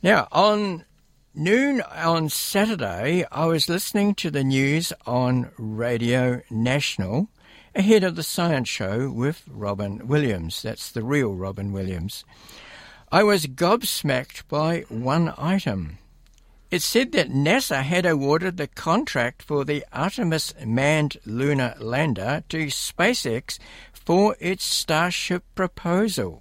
Now, on noon on Saturday, I was listening to the news on Radio National ahead of the Science Show with Robin Williams. That's the real Robin Williams. I was gobsmacked by one item. It said that NASA had awarded the contract for the Artemis manned lunar lander to SpaceX for its Starship proposal.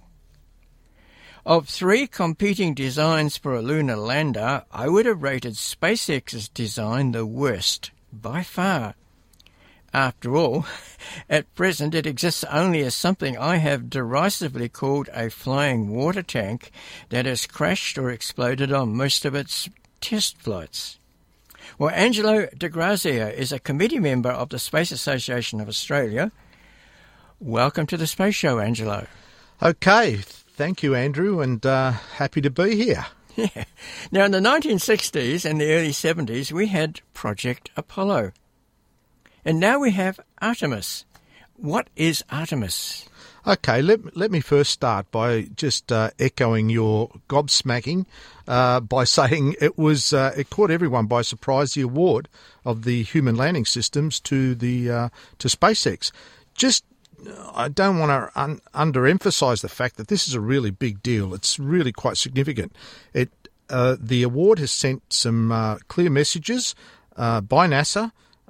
Of 3 competing designs for a lunar lander, I would have rated SpaceX's design the worst, by far. After all, at present it exists only as something I have derisively called a flying water tank that has crashed or exploded on most of its test flights. Well, Angelo De Grazia is a committee member of the Space Association of Australia. Welcome to the Space Show, Angelo. Okay, thank you, Andrew, and happy to be here. Yeah. Now, in the 1960s and the early 70s, we had Project Apollo. And now we have Artemis. What is Artemis? Okay, let me first start by just echoing your gobsmacking by saying it caught everyone by surprise, the award of the human landing systems to SpaceX. I don't want to underemphasize the fact that this is a really big deal. It's really quite significant. The award has sent some clear messages by NASA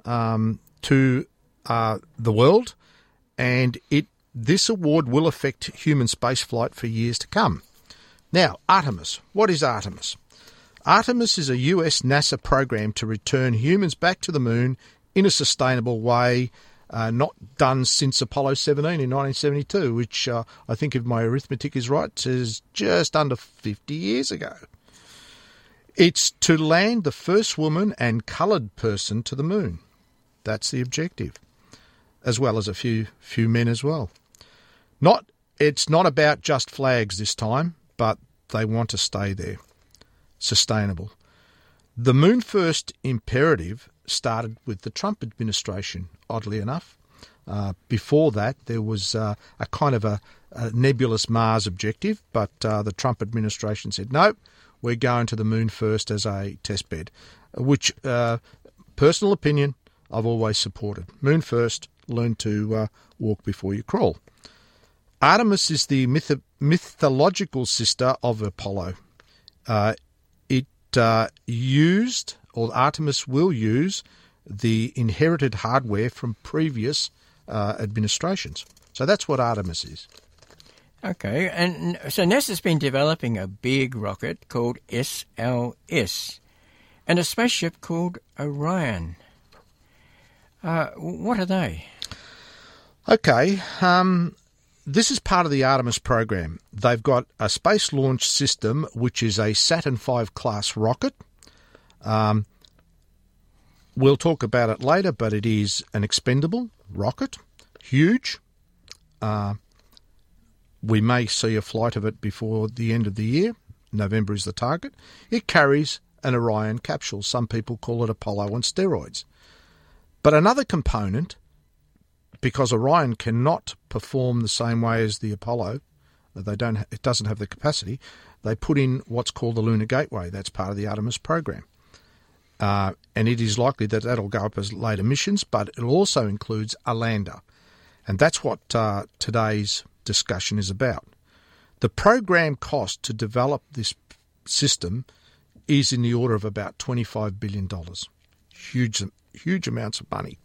to the world, and this award will affect human spaceflight for years to come. Now, Artemis. What is Artemis? Artemis is a US NASA program to return humans back to the moon in a sustainable way, not done since Apollo 17 in 1972, which I think, if my arithmetic is right, is just under 50 years ago. It's to land the first woman and coloured person to the moon. That's the objective, as well as a few men as well. It's not about just flags this time, but they want to stay there. Sustainable. The Moon First imperative started with the Trump administration, oddly enough. Before that, there was a kind of a nebulous Mars objective, but the Trump administration said, nope, we're going to the Moon First as a test bed, which, personal opinion, I've always supported. Moon First, learn to walk before you crawl. Artemis is the mythological sister of Apollo. Artemis will use the inherited hardware from previous administrations. So that's what Artemis is. Okay, and so NASA's been developing a big rocket called SLS and a spaceship called Orion. What are they? Okay, this is part of the Artemis program. They've got a space launch system, which is a Saturn V class rocket. We'll talk about it later, but it is an expendable rocket, huge. We may see a flight of it before the end of the year. November is the target. It carries an Orion capsule. Some people call it Apollo on steroids. But another component, because Orion cannot perform the same way as the Apollo, it doesn't have the capacity, they put in what's called the Lunar Gateway. That's part of the Artemis program. And it is likely that that'll go up as later missions, but it also includes a lander. And that's what today's discussion is about. The program cost to develop this system is in the order of about $25 billion. Huge amounts of money.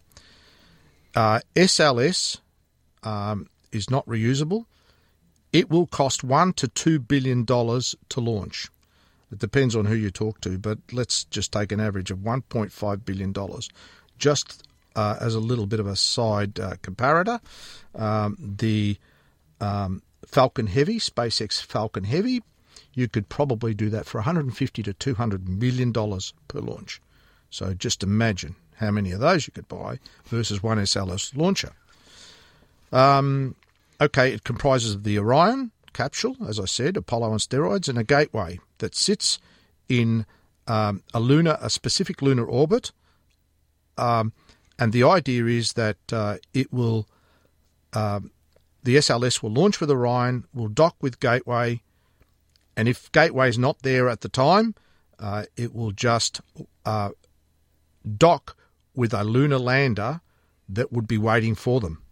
SLS is not reusable. It will cost $1 to $2 billion to launch. It depends on who you talk to, but let's just take an average of $1.5 billion. Just as a little bit of a side comparator, the Falcon Heavy, SpaceX Falcon Heavy, you could probably do that for $150 to $200 million per launch. So just imagine how many of those you could buy versus one SLS launcher. Okay, it comprises of the Orion capsule, as I said, Apollo on steroids, and a gateway that sits in a specific lunar orbit. And the idea is that the SLS will launch with Orion, will dock with Gateway, And if Gateway's not there at the time, it will just dock with a lunar lander that would be waiting for them.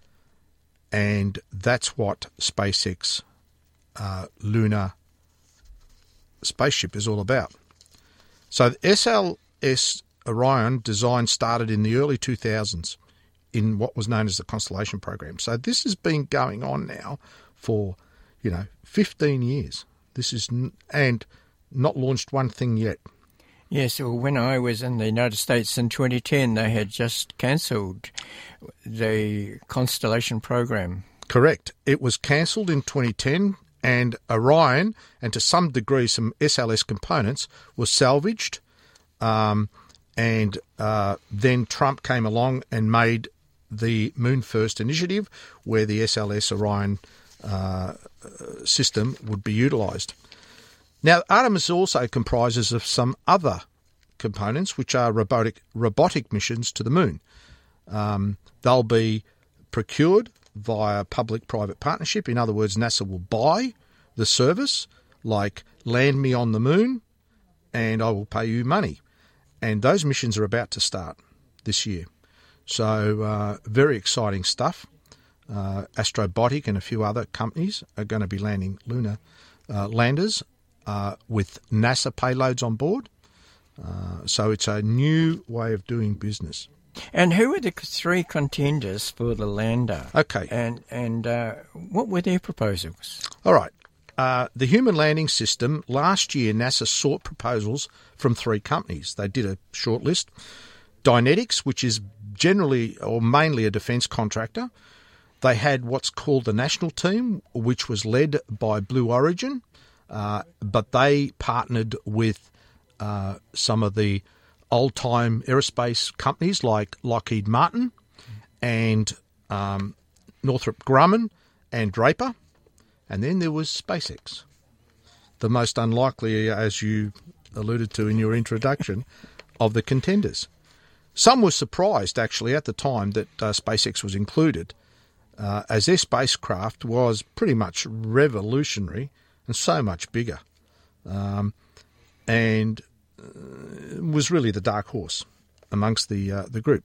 And that's what SpaceX lunar spaceship is all about. So the SLS Orion design started in the early 2000s in what was known as the Constellation Program. So this has been going on now for, 15 years. This is and not launched one thing yet. Yes, well, when I was in the United States in 2010, they had just cancelled the Constellation Program. Correct. It was cancelled in 2010, and Orion, and to some degree some SLS components, were salvaged. And then Trump came along and made the Moon First initiative, where the SLS Orion system would be utilised. Now, Artemis also comprises of some other components, which are robotic missions to the moon. They'll be procured via public-private partnership. In other words, NASA will buy the service, like land me on the moon, and I will pay you money. And those missions are about to start this year. So very exciting stuff. Astrobotic and a few other companies are going to be landing lunar landers with NASA payloads on board. So it's a new way of doing business. And who were the three contenders for the lander? Okay. And what were their proposals? All right. The Human Landing System, last year NASA sought proposals from three companies. They did a short list. Dynetics, which is generally or mainly a defence contractor. They had what's called the national team, which was led by Blue Origin, but they partnered with some of the old-time aerospace companies like Lockheed Martin and Northrop Grumman and Draper. And then there was SpaceX, the most unlikely, as you alluded to in your introduction, of the contenders. Some were surprised, actually, at the time that SpaceX was included, as their spacecraft was pretty much revolutionary and so much bigger, and was really the dark horse amongst the group.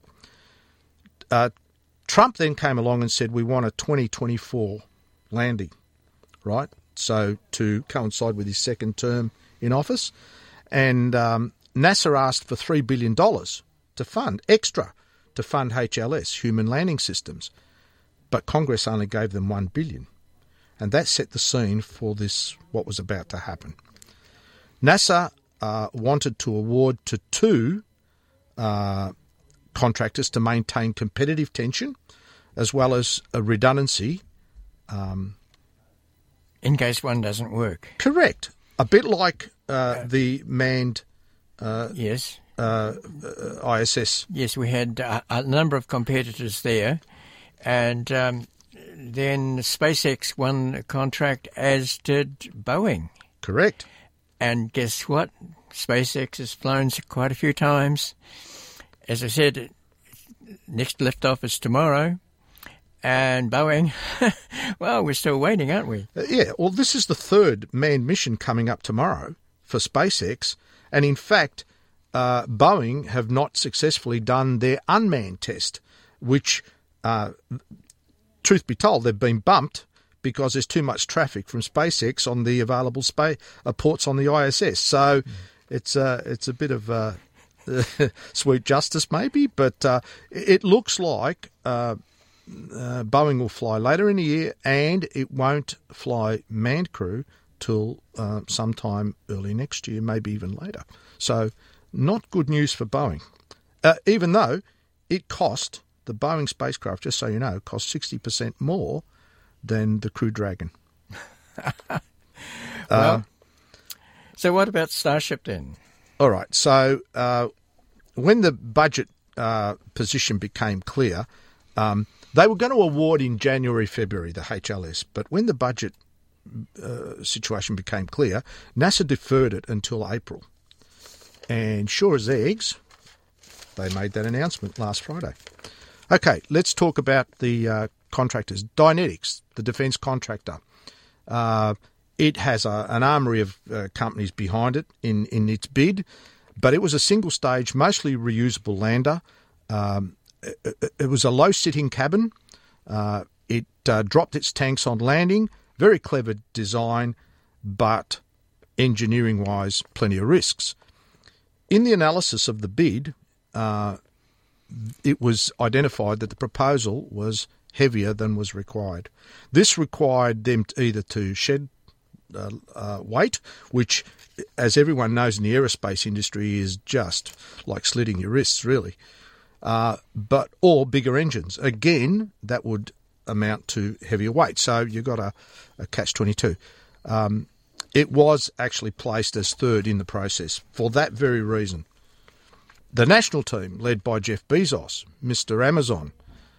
Trump then came along and said, we want a 2024 landing, right? So to coincide with his second term in office. And NASA asked for $3 billion to fund HLS, Human Landing Systems. But Congress only gave them $1 billion. And that set the scene for this, what was about to happen. NASA wanted to award to two contractors to maintain competitive tension as well as a redundancy. In case one doesn't work. Correct. A bit like the manned yes. ISS. Yes, we had a number of competitors there. And then SpaceX won a contract, as did Boeing. Correct. And guess what? SpaceX has flown quite a few times. As I said, next liftoff is tomorrow. And Boeing, well, we're still waiting, aren't we? Yeah, well, this is the third manned mission coming up tomorrow for SpaceX. And in fact, Boeing have not successfully done their unmanned test, which, truth be told, they've been bumped because there's too much traffic from SpaceX on the available ports on the ISS. So it's a bit of sweet justice maybe, but it looks like Boeing will fly later in the year, and it won't fly manned crew till sometime early next year, maybe even later. So not good news for Boeing, even though it cost the Boeing spacecraft, just so you know, cost 60% more than the Crew Dragon. So what about Starship then? All right. So when the budget position became clear, they were going to award in January, February, the HLS. But when the budget situation became clear, NASA deferred it until April. And sure as eggs, they made that announcement last Friday. Okay, let's talk about the contractors. Dynetics, the defence contractor. It has an armoury of companies behind it in its bid, but it was a single-stage, mostly reusable lander. It was a low-sitting cabin. It dropped its tanks on landing. Very clever design, but engineering-wise, plenty of risks. In the analysis of the bid, it was identified that the proposal was heavier than was required. This required them either to shed weight, which, as everyone knows in the aerospace industry, is just like slitting your wrists, really, or bigger engines. Again, that would amount to heavier weight. So you've got a catch-22. It was actually placed as third in the process for that very reason. The national team, led by Jeff Bezos, Mr. Amazon,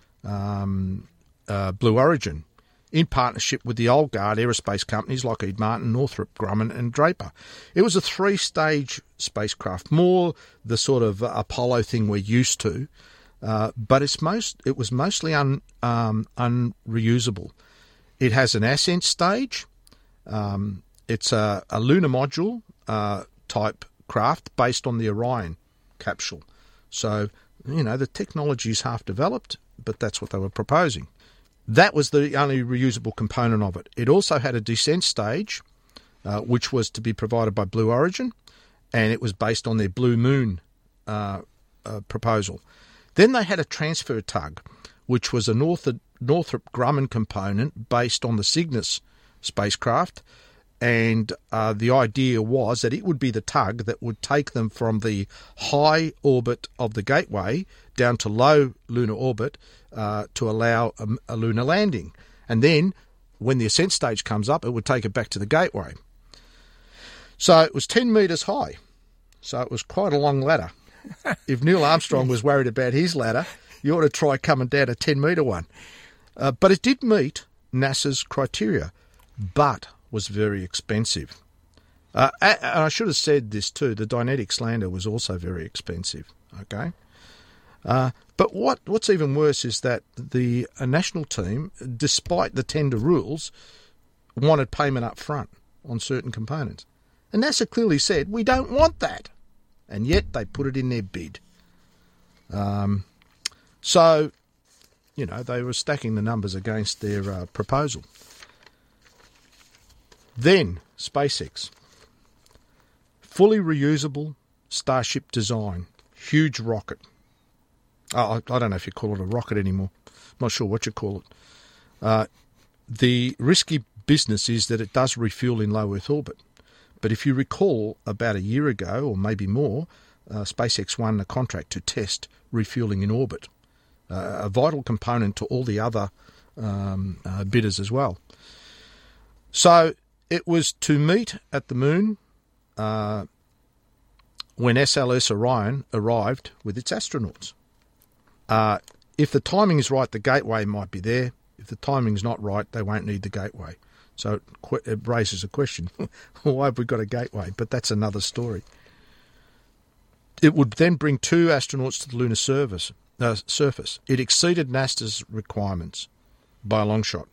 Blue Origin, in partnership with the old guard aerospace companies like Lockheed Martin, Northrop Grumman and Draper. It was a 3-stage spacecraft, more the sort of Apollo thing we're used to, but it was mostly unreusable. It has an ascent stage. It's a lunar module type craft based on the Orion capsule. So, the technology is half developed, but that's what they were proposing. That was the only reusable component of it. It also had a descent stage, which was to be provided by Blue Origin, and it was based on their Blue Moon proposal. Then they had a transfer tug, which was a Northrop Grumman component based on the Cygnus spacecraft, and the idea was that it would be the tug that would take them from the high orbit of the Gateway down to low lunar orbit to allow a lunar landing. And then, when the ascent stage comes up, it would take it back to the Gateway. So it was 10 metres high. So it was quite a long ladder. If Neil Armstrong was worried about his ladder, you ought to try coming down a 10-metre one. But it did meet NASA's criteria, but was very expensive. And I should have said this too, the Dynetics lander was also very expensive. Okay, but what's even worse is that the national team, despite the tender rules, wanted payment up front on certain components. And NASA clearly said, we don't want that. And yet they put it in their bid. So, they were stacking the numbers against their proposal. Then, SpaceX. Fully reusable Starship design. Huge rocket. I don't know if you call it a rocket anymore. I'm not sure what you call it. The risky business is that it does refuel in low Earth orbit. But if you recall, about a year ago, or maybe more, SpaceX won a contract to test refueling in orbit, a vital component to all the other bidders as well. So it was to meet at the moon when SLS Orion arrived with its astronauts. If the timing is right, the Gateway might be there. If the timing's not right, they won't need the Gateway. So it raises a question, why have we got a Gateway? But that's another story. It would then bring 2 astronauts to the lunar surface. It exceeded NASA's requirements by a long shot.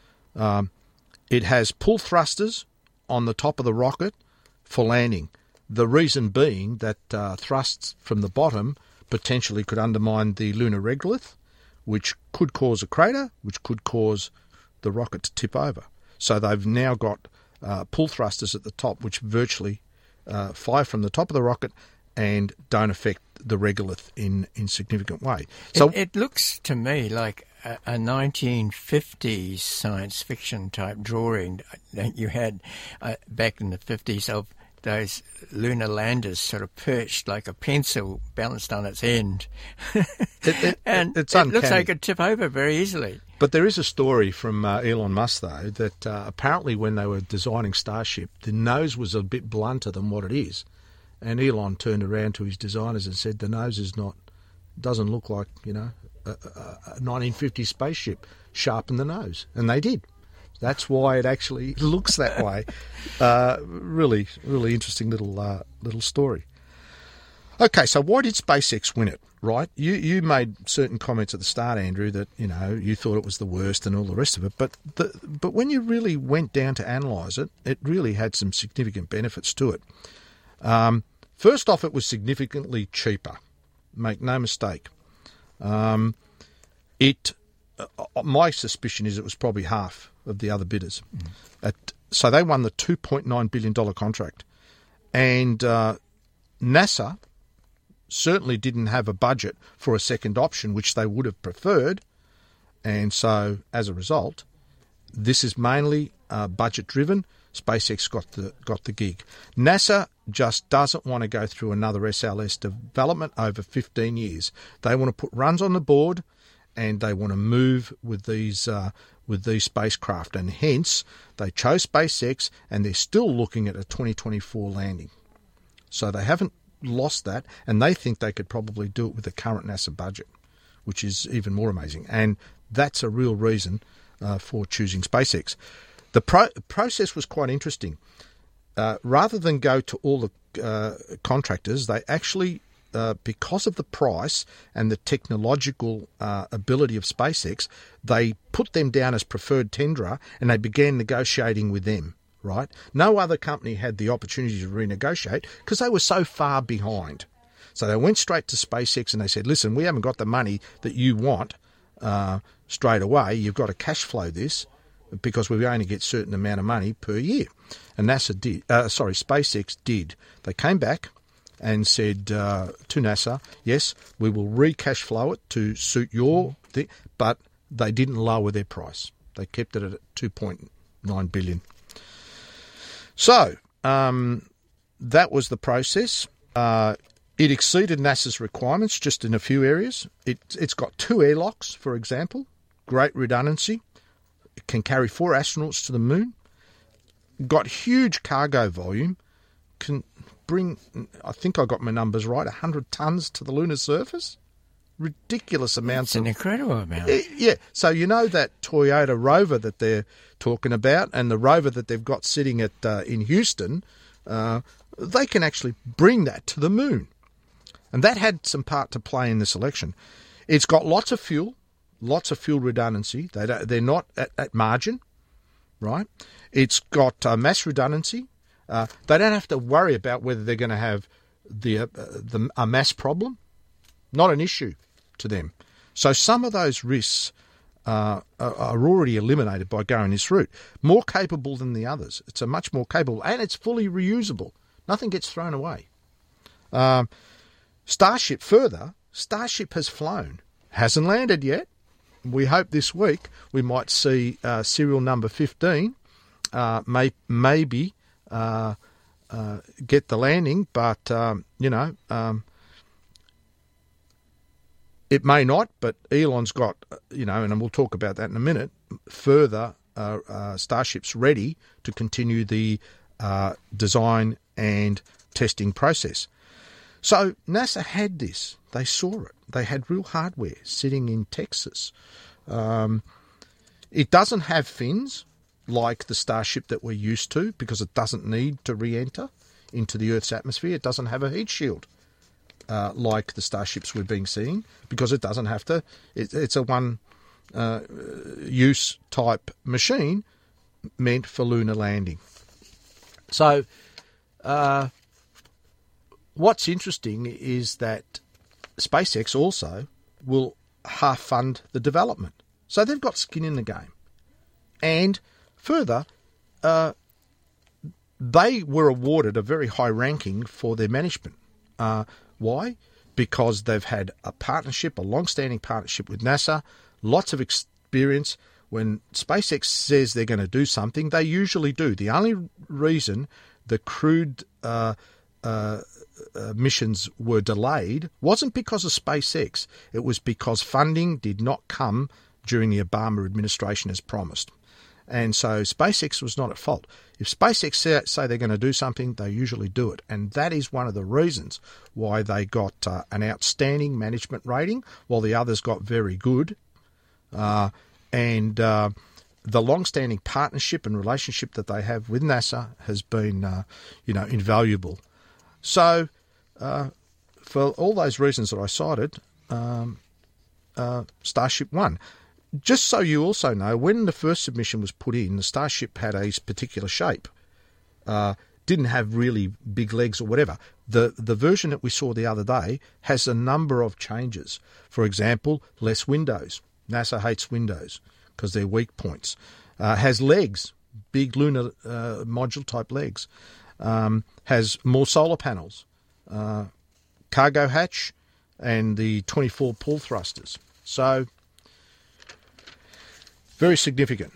It has pull thrusters on the top of the rocket for landing. The reason being that thrusts from the bottom potentially could undermine the lunar regolith, which could cause a crater, which could cause the rocket to tip over. So they've now got pull thrusters at the top, which virtually fire from the top of the rocket and don't affect the regolith in significant way. So it looks to me like a 1950s science fiction type drawing that you had back in the 50s of those lunar landers sort of perched like a pencil balanced on its end. And it's it looks like it could tip over very easily. But there is a story from Elon Musk, though, that apparently when they were designing Starship, the nose was a bit blunter than what it is. And Elon turned around to his designers and said, the nose doesn't look like, a 1950 spaceship. Sharpen the nose. And they did. That's why it actually looks that way. Really, really interesting little story. Okay, so why did SpaceX win it, right? You made certain comments at the start, Andrew, that, you thought it was the worst and all the rest of it. But when you really went down to analyse it, it really had some significant benefits to it. First off, it was significantly cheaper. Make no mistake. My suspicion is it was probably half of the other bidders. So they won the $2.9 billion contract. And NASA certainly didn't have a budget for a second option, which they would have preferred. And so, as a result, this is mainly budget-driven. SpaceX got the gig. NASA just doesn't want to go through another SLS development over 15 years. They want to put runs on the board, and they want to move with these spacecraft, and hence they chose SpaceX, and they're still looking at a 2024 landing. So they haven't lost that, and they think they could probably do it with the current NASA budget, which is even more amazing. And that's a real reason for choosing SpaceX. The process was quite interesting. Rather than go to all the contractors, they actually, because of the price and the technological ability of SpaceX, they put them down as preferred tenderer, and they began negotiating with them. Right? No other company had the opportunity to renegotiate because they were so far behind. So they went straight to SpaceX and they said, listen, we haven't got the money that you want straight away. You've got to cash flow this because we only get a certain amount of money per year. And SpaceX did. They came back and said to NASA, yes, we will re-cash flow it to suit your thing, but they didn't lower their price. They kept it at $2.9 billion. So, that was the process. It exceeded NASA's requirements just in a few areas. It's got 2 airlocks, for example, great redundancy. It can carry 4 astronauts to the moon. Got huge cargo volume. Can bring, I think I got my numbers right, 100 tons to the lunar surface. Ridiculous amounts. It's an incredible amount. Yeah. So that Toyota Rover that they're talking about, and the rover that they've got sitting at in Houston, they can actually bring that to the moon, and that had some part to play in the selection. It's got lots of fuel redundancy. They're not at margin, right? It's got mass redundancy. They don't have to worry about whether they're going to have a mass problem. Not an issue to them. So some of those risks are already eliminated by going this route. More capable than the others. It's a much more capable, and it's fully reusable. Nothing gets thrown away. Starship has flown. Hasn't landed yet. We hope this week we might see serial number 15 maybe get the landing, but, it may not, but Elon's got, and we'll talk about that in a minute, further starships ready to continue the design and testing process. So NASA had this. They saw it. They had real hardware sitting in Texas. It doesn't have fins like the Starship that we're used to because it doesn't need to re-enter into the Earth's atmosphere. It doesn't have a heat shield. Like the Starships we've been seeing, because it doesn't have to. It's a one-use type machine meant for lunar landing. So, what's interesting is that SpaceX also will half fund the development. So they've got skin in the game. And further, they were awarded a very high ranking for their management. Why? Because they've had a long-standing partnership with NASA, lots of experience. When SpaceX says they're going to do something, they usually do. The only reason the crewed missions were delayed wasn't because of SpaceX. It was because funding did not come during the Obama administration as promised. And so SpaceX was not at fault. If SpaceX say they're going to do something, they usually do it. And that is one of the reasons why they got an outstanding management rating, while the others got very good. The long-standing partnership and relationship that they have with NASA has been, invaluable. So for all those reasons that I cited, Starship won. Just so you also know, when the first submission was put in, the Starship had a particular shape. Didn't have really big legs or whatever. The version that we saw the other day has a number of changes. For example, less windows. NASA hates windows because they're weak points. Has legs, big lunar module type legs. Has more solar panels. Cargo hatch and the 24 pull thrusters. So, very significant.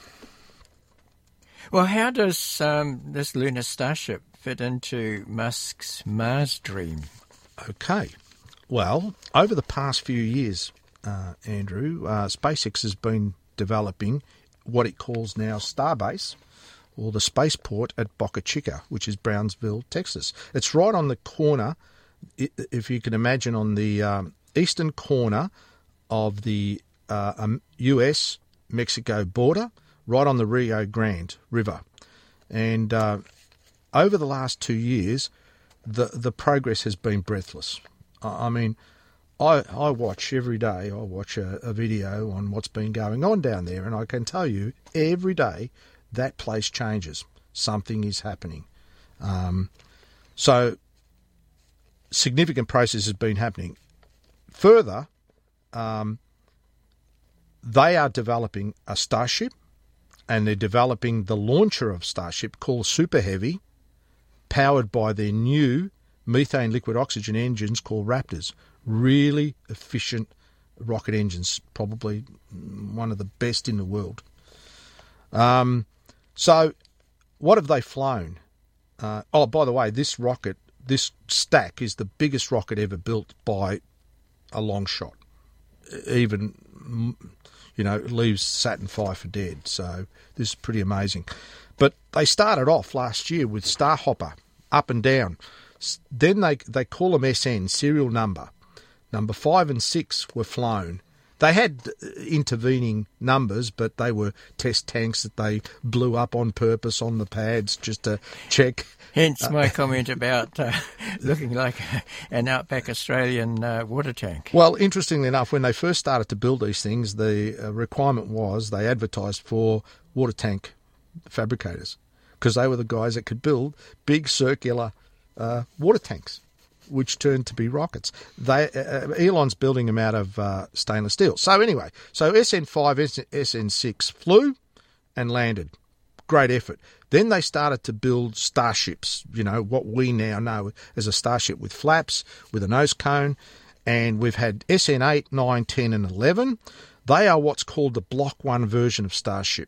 Well, how does this lunar starship fit into Musk's Mars dream? Okay. Well, over the past few years, Andrew, SpaceX has been developing what it calls now Starbase, or the spaceport at Boca Chica, which is Brownsville, Texas. It's right on the corner, if you can imagine, on the eastern corner of the US-Mexico border, right on the Rio Grande River. And over the last 2 years, the progress has been breathless. I mean, I watch every day, I watch a video on what's been going on down there, and I can tell you every day that place changes. Something is happening. So significant process has been happening. Further, they are developing a Starship, and they're developing the launcher of Starship called Super Heavy, powered by their new methane liquid oxygen engines called Raptors. Really efficient rocket engines, probably one of the best in the world. So what have they flown? By the way, this rocket, this stack, is the biggest rocket ever built by a long shot. Even, leaves Saturn V for dead. So this is pretty amazing. But they started off last year with Starhopper, up and down. Then they call them SN, serial number. Number 5 and 6 were flown. They had intervening numbers, but they were test tanks that they blew up on purpose on the pads just to check. Hence my comment about looking like an outback Australian water tank. Well, interestingly enough, when they first started to build these things, the requirement was they advertised for water tank fabricators because they were the guys that could build big circular water tanks, which turned to be rockets. Elon's building them out of stainless steel. So anyway, SN5, SN6 flew and landed. Great effort. Then they started to build Starships, what we now know as a Starship with flaps, with a nose cone. And we've had SN8, 9, 10 and 11. They are what's called the Block 1 version of Starship.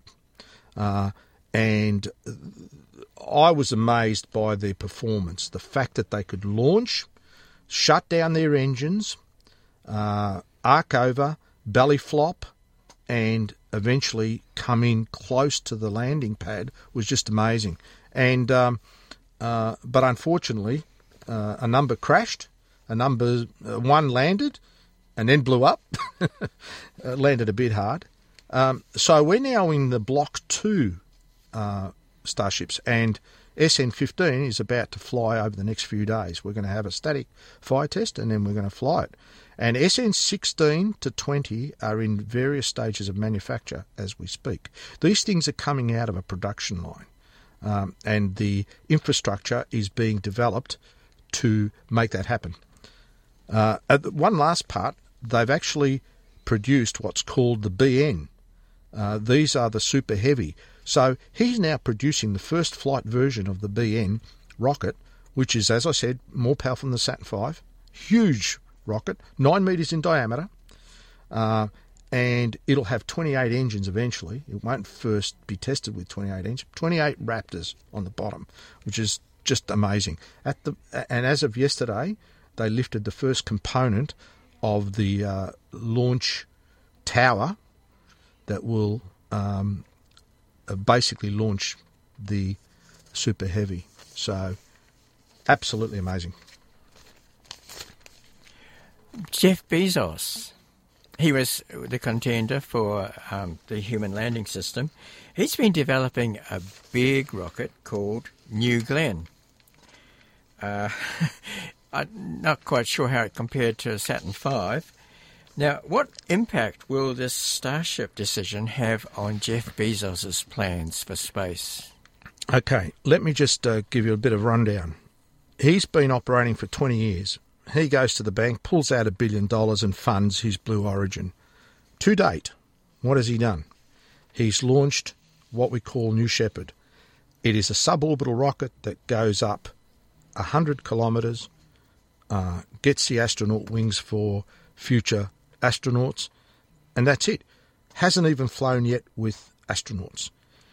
And I was amazed by their performance. The fact that they could launch, shut down their engines, arc over, belly flop, and eventually come in close to the landing pad was just amazing. And but unfortunately, a number crashed, a number 1 landed, and then blew up, landed a bit hard. So we're now in the Block 2 Starships, and SN15 is about to fly over the next few days. We're going to have a static fire test, and then we're going to fly it. And SN16 to 20 are in various stages of manufacture as we speak. These things are coming out of a production line, and the infrastructure is being developed to make that happen. One last part, they've actually produced what's called the BN. These are the Super Heavy. So he's now producing the first flight version of the BN rocket, which is, as I said, more powerful than the Saturn V. Huge rocket, 9 metres in diameter, and it'll have 28 engines eventually. It won't first be tested with 28 engines. 28 Raptors on the bottom, which is just amazing. And as of yesterday, they lifted the first component of the launch tower that will basically launch the Super Heavy. So, absolutely amazing. Jeff Bezos, he was the contender for the human landing system. He's been developing a big rocket called New Glenn. I'm not quite sure how it compared to Saturn V. Now, what impact will this Starship decision have on Jeff Bezos' plans for space? Okay, let me just give you a bit of rundown. He's been operating for 20 years. He goes to the bank, pulls out $1 billion and funds his Blue Origin. To date, what has he done? He's launched what we call New Shepard. It is a suborbital rocket that goes up 100 kilometres, gets the astronaut wings for future astronauts, and that's it. Hasn't even flown yet with astronauts.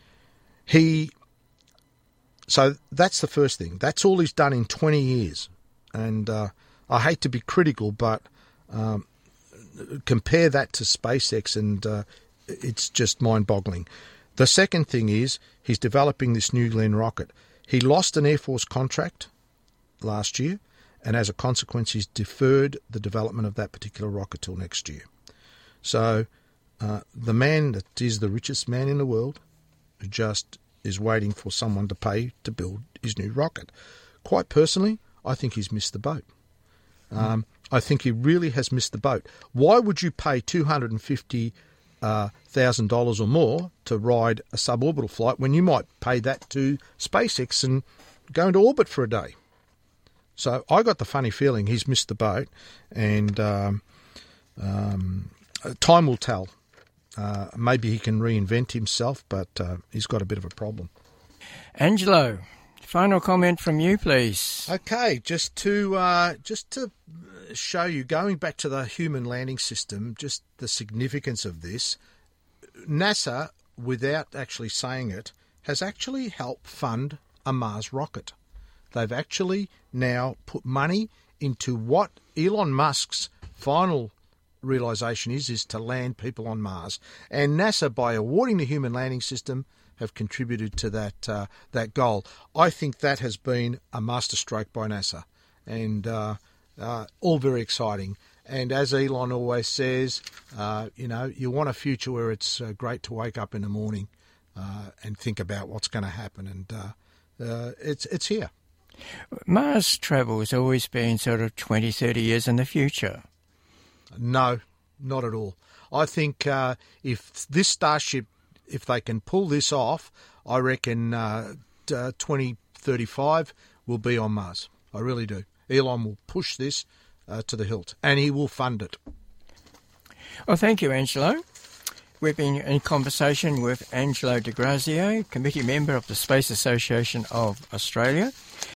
So that's the first thing. That's all he's done in 20 years. And I hate to be critical, but compare that to SpaceX and it's just mind-boggling. The second thing is he's developing this New Glenn rocket. He lost an Air Force contract last year, and as a consequence, he's deferred the development of that particular rocket till next year. So the man that is the richest man in the world just is waiting for someone to pay to build his new rocket. Quite personally, I think he's missed the boat. I think he really has missed the boat. Why would you pay $250,000 or more to ride a suborbital flight when you might pay that to SpaceX and go into orbit for a day? So I got the funny feeling he's missed the boat, and time will tell. Maybe he can reinvent himself, but he's got a bit of a problem. Angelo, final comment from you, please. Okay, just to show you, going back to the human landing system, just the significance of this, NASA, without actually saying it, has actually helped fund a Mars rocket. They've actually now put money into what Elon Musk's final realisation is to land people on Mars. And NASA, by awarding the human landing system, have contributed to that goal. I think that has been a masterstroke by NASA, and all very exciting. And as Elon always says, you want a future where it's great to wake up in the morning and think about what's going to happen, and it's here. Mars travel has always been sort of 20, 30 years in the future. No, not at all. I think if this Starship, if they can pull this off, I reckon 2035 will be on Mars. I really do. Elon will push this to the hilt, and he will fund it. Well, thank you, Angelo. We've been in conversation with Angelo Di Grazia, committee member of the Space Association of Australia.